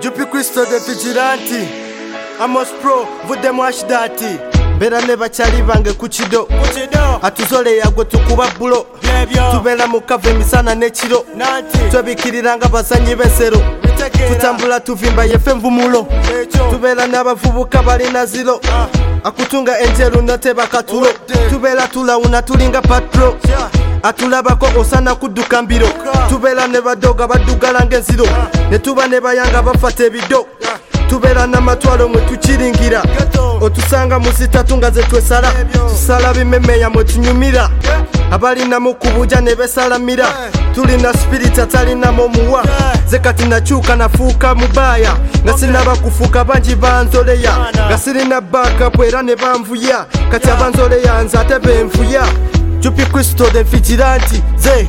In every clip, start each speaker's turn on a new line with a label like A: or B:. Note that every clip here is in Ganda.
A: Jupi Crystal the Vigilante Amos Pro Vudemu Ashdati Bera ne bachali bange kuchido Atuzole yagwe tukuba bulo Tubela mukave emisana n'ekiro Twebikiriranga bazanyi b'ensero Tutambula tuvimba yefe nvumulo Tubela n'abavubuka balina ziro Akutunga enjeru noteba katulo Tubela tulawuna tulinga patro Atulabako osana kudduka mbiro Tubela ne badoga baddugalanga enziro Ne tuba ne bayanga bafata ebido Tubela n'amatwalo mwe tukiringira Otusanga musitatu nga ze twesala Tusala bimemeya mwe tunyumira Abalina mukubuja ne besalamira Tulina spirit atalina momuwa Ze kati nakyuka nafuuka mubaya Nga sinaba kufuuka bangi banzoleya Nga sirina backup era ne banvuya Kati abanzoleya nze ate benvuya Jupi Crystal the Vigilante ze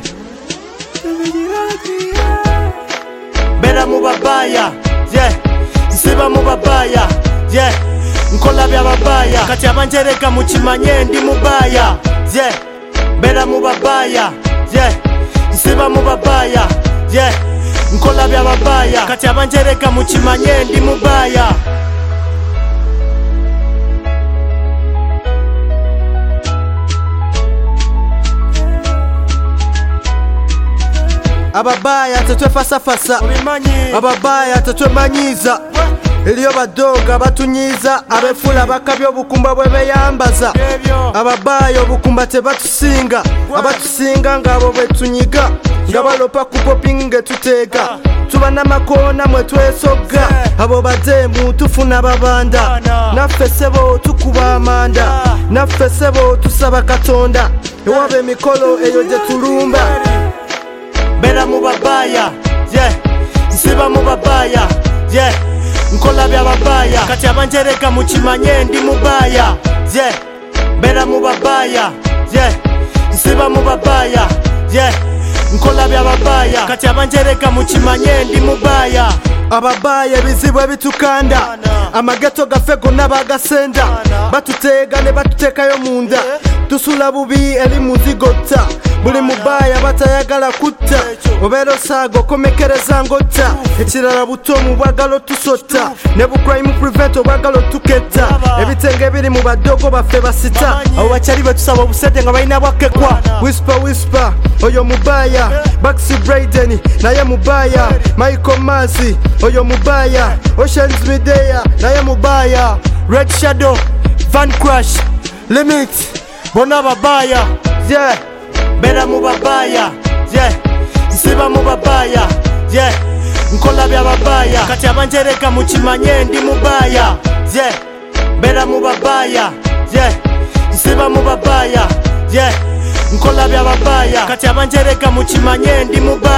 A: Bera mu babaya yeah Nsiba mu babaya yeah Nkola bya babaya kati abanjereka mukimanye ndi mubaya yeah Bera mu babaya yeah Nsiba mu babaya yeah Nkola bya babaya kati abanjereka mukimanye ndi mubaya Ababaya tetwefasafasa Ababaya tetwemanyiza Eliyo badoga batunyiza Abefula bakabya obukumba bwe beyambaza Ababaya obukumba tebatusinga Abatusinga ngabo betunyiga Nga balopa kupopinge tutega Tuba n'amakoona mwe twesoga Abo bademu tufuna babanda Naffe sebo tukuba amanda Naffe sebo tusaba Katonda Ewaba emikolo eyo gye tulumba Bera mu babaya yeah Nsiba mu babaya yeah Nkola bya babaya kati abanjereka mukimanye ndi mubaya yeah Bera mu babaya yeah Nsiba mu babaya yeah Nkola bya babaya kati abanjereka mukimanye ndi mubaya Ababaya ebizibu ebitukanda Amageto gaffe gonna bagasenda Batutega ne batutekayo munda Tusula bubi eri muzigotta Buli mubaya batayagala kutta Obeera osaaga okomekereza ngotta Ekirala buto mu bwagala otusota Ne bu crime prevent obwagala otuketta Ebitenge ebiri mu badogo baffe basita Abo bakyali betusaba obusede nga balina bwakekwa Whisper oyo mubaya Baxi Braden naye mubaya Michael Masi oyo mubaya Oceans Midea naye mubaya Red Shadow Van Crash Limit bona babaya yeah Bera mu babaya yeah Nsiba mu babaya yeah Nkola bya babaya kati abanjereka mukimanye ndi mubaya yeah Bera mu babaya yeah Nsiba mu babaya yeah Nkola bya babaya kati abanjereka mukimanye ndi mubaya